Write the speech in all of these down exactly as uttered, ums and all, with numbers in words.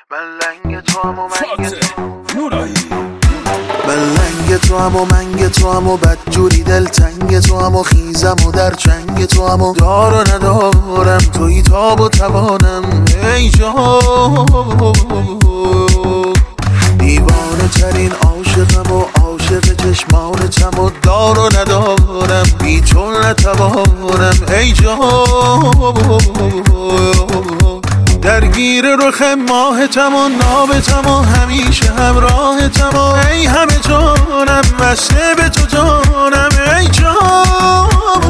من لنگ تو هم و منگ تو من لنگ تو هم و منگ تو هم و بدجوری دلتنگ تو هم و خیزم و در چنگ تو هم و دار و ندارم توی تاب و توانم ای جان دیوانه ترین عاشقم و عاشق چشمانتم و دار و ندارم بی تو نتوانم ای جان درگیر رخ ماهتم و نابتم و همیشه همراهتم و ای همه جانم مسته به تو جانم ای جان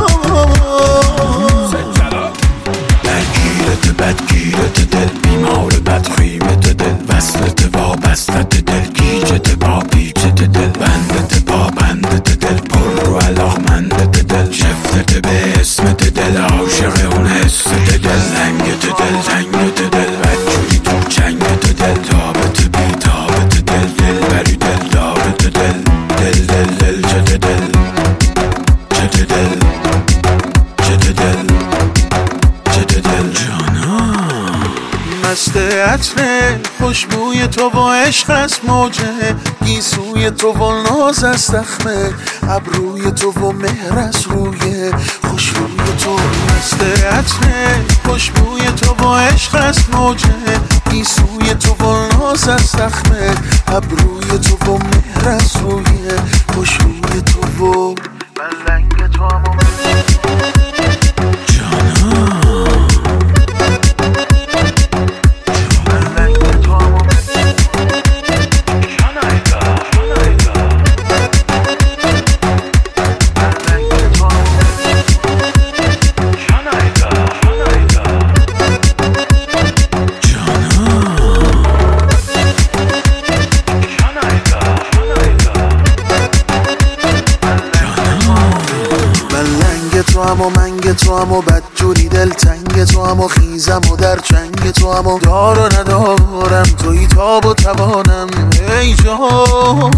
درگیرت بدگیرت دل بیمار بدخیمت دل وصلت وابستت دل گیجت با پیچت دل بندت با بندت دل پر رو علاقمندت دل شفتت به اسمت دل عاشق اون حست دل لنگت دل تنگت دل بدجوری تو چنگت دل تابت بی تابت دل دل بری دل دارت دل دل دل دل چت دل چت دل چت دل چت دل جانم مست عطر خوشبوی تو و عشق است موجه گیسوی تو و ناز است دخمه ابروی تو و مهر است روی خوشروی تو مست عطر خوشبوی تو و عشق است موجه گیسوی تو و ناز است دخمه ابروی تو و مهر است روی خوشروی تو و من لنگ تو هم و تو هم و منگ تو هم و بدجوری دلتنگ تو هم و خیزم و در چنگ تو هم و دار و ندارم توی تاب و توانم ای جان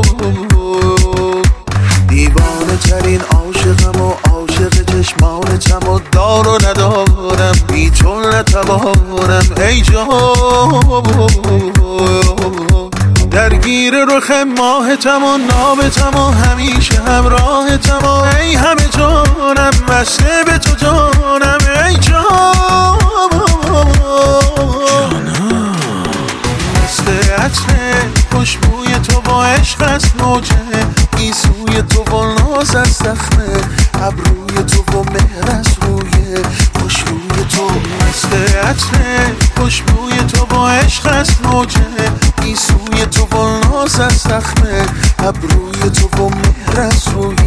دیوانه ترین عاشقم و عاشق چشمانتم و دار و ندارم بی تو نتوانم ای جان درگیر رخ ماهتم و نابتم و همیشه همراهتم و ای همه جانم مسته به تو جانم ای جان مست عطر خوشبوی تو و عشق است موجه گیسوی تو و ناز است دخمه ابروی تو و مهر است روی خوشروی تو مست عطر خوشبوی تو و عشق است موجه گیسوی تو و ناز است دخمه ابروی تو و مهر است روی